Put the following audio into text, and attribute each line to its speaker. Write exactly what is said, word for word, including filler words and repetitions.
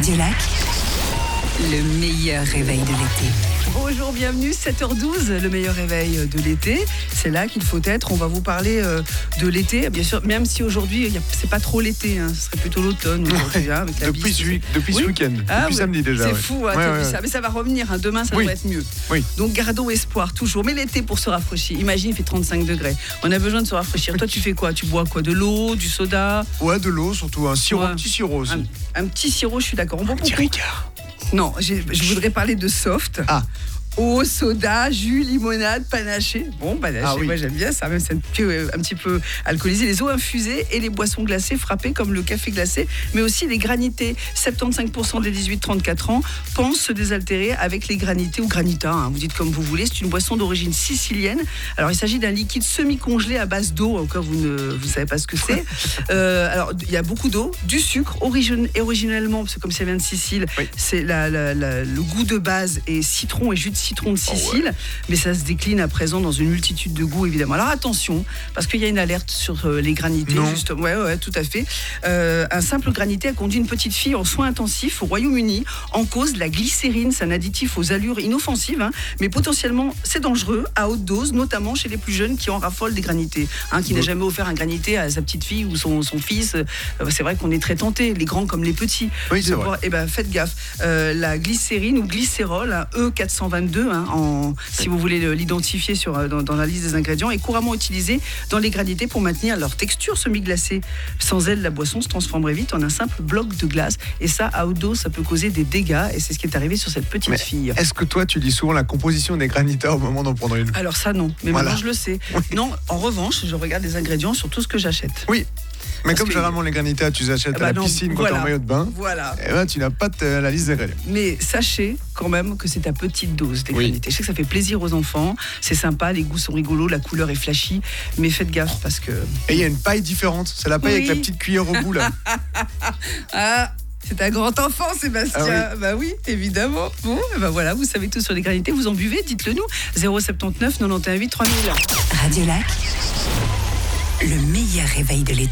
Speaker 1: Radio Lac, le meilleur réveil de l'été.
Speaker 2: Bonjour, bienvenue, sept heures douze, le meilleur réveil de l'été. C'est là qu'il faut être. On va vous parler euh, de l'été, bien sûr, même si aujourd'hui, y a, c'est pas trop l'été, hein, ce serait plutôt l'automne.
Speaker 3: Ouais,
Speaker 2: hein, avec la
Speaker 3: depuis
Speaker 2: bise.
Speaker 3: ce, week- depuis
Speaker 2: Oui.
Speaker 3: ce week-end,
Speaker 2: Ah,
Speaker 3: depuis
Speaker 2: ouais.
Speaker 3: samedi déjà.
Speaker 2: C'est
Speaker 3: ouais.
Speaker 2: fou, hein,
Speaker 3: Ouais,
Speaker 2: t'as
Speaker 3: ouais,
Speaker 2: vu
Speaker 3: ouais.
Speaker 2: ça. Mais ça va revenir, hein, demain ça
Speaker 3: Oui.
Speaker 2: va être mieux.
Speaker 3: Oui.
Speaker 2: Donc gardons espoir, toujours. Mais l'été pour se rafraîchir, imagine, il fait trente-cinq degrés. On a besoin de se rafraîchir. Toi, tu fais quoi? Tu bois quoi? De l'eau, du soda?
Speaker 3: Ouais, de l'eau, surtout un sirop,
Speaker 2: Ouais.
Speaker 3: un petit sirop aussi.
Speaker 2: Un, un petit sirop, je suis d'accord. On boit
Speaker 3: Petit
Speaker 2: beaucoup.
Speaker 3: Ricard.
Speaker 2: Non, j'ai- je voudrais parler de soft.
Speaker 3: Ah.
Speaker 2: Eau, soda, jus, limonade, panaché. Bon, panaché,
Speaker 3: Ah oui.
Speaker 2: moi j'aime bien ça, même c'est un petit, peu, un petit peu alcoolisé. Les eaux infusées et les boissons glacées frappées comme le café glacé, mais aussi les granités. soixante-quinze pour cent des dix-huit trente-quatre ans pensent se désaltérer avec les granités ou granita, hein, vous dites comme vous voulez. C'est une boisson d'origine sicilienne. Alors il s'agit d'un liquide semi-congelé à base d'eau, au cas où vous ne vous savez pas ce que c'est. Euh, alors il y a beaucoup d'eau, du sucre, origine, et originellement, parce que comme ça vient de Sicile,
Speaker 3: Oui.
Speaker 2: c'est la, la- la- le goût de base est citron et jus de citron de Sicile, mais ça se décline à présent dans une multitude de goûts évidemment. Alors attention, parce qu'il y a une alerte sur euh, les granités.
Speaker 3: Non.
Speaker 2: Justement. Ouais, ouais, tout à fait. Euh, un simple granité a conduit une petite fille en soins intensifs au Royaume-Uni en cause de la glycérine. C'est un additif aux allures inoffensives, hein, mais potentiellement c'est dangereux à haute dose, notamment chez les plus jeunes qui en raffolent des granités. Hein, qui n'a jamais offert un granité à sa petite fille ou son, son fils. Euh, c'est vrai qu'on est très tenté, les grands comme les petits.
Speaker 3: Oui, c'est
Speaker 2: de
Speaker 3: vrai.
Speaker 2: boire. Eh ben, faites gaffe. Euh, la glycérine ou glycérol, hein, E quatre cent vingt-deux, hein, en, si vous voulez le- l'identifier sur, euh, dans, dans la liste des ingrédients, est couramment utilisée dans les granités pour maintenir leur texture semi-glacée. Sans elle, la boisson se transformerait vite en un simple bloc de glace. Et ça, à haute dose, ça peut causer des dégâts. Et c'est ce qui est arrivé sur cette petite
Speaker 3: Mais
Speaker 2: fille.
Speaker 3: Est-ce que toi, tu lis souvent la composition des granitas au moment d'en prendre une?
Speaker 2: Alors ça, non. Mais
Speaker 3: Voilà.
Speaker 2: maintenant, je le sais. Non, en revanche, je regarde les ingrédients sur tout ce que j'achète.
Speaker 3: Oui. Mais
Speaker 2: Parce
Speaker 3: comme
Speaker 2: que-
Speaker 3: généralement les granitas, tu les achètes
Speaker 2: Ah bah
Speaker 3: à la
Speaker 2: non,
Speaker 3: piscine quand
Speaker 2: voilà.
Speaker 3: t'es en maillot de bain,
Speaker 2: Voilà.
Speaker 3: et ben, tu n'as pas de- la liste des ingrédients.
Speaker 2: Mais sachez quand même que c'est à petite dose des
Speaker 3: Oui.
Speaker 2: granités. Je sais que ça fait plaisir aux enfants, c'est sympa, les goûts sont rigolos, la couleur est flashy, mais faites gaffe parce que...
Speaker 3: Et il y a une paille différente. C'est la paille
Speaker 2: Oui.
Speaker 3: avec la petite cuillère au bout là.
Speaker 2: Ah, c'est un grand enfant, Sébastien.
Speaker 3: Ah
Speaker 2: Bah oui, évidemment. Bon, et ben voilà, vous savez tout sur les granités, vous en buvez, dites-le nous. zéro sept neuf quatre-vingt-dix-huit trois mille.
Speaker 1: Radio Lac, le meilleur réveil de l'été.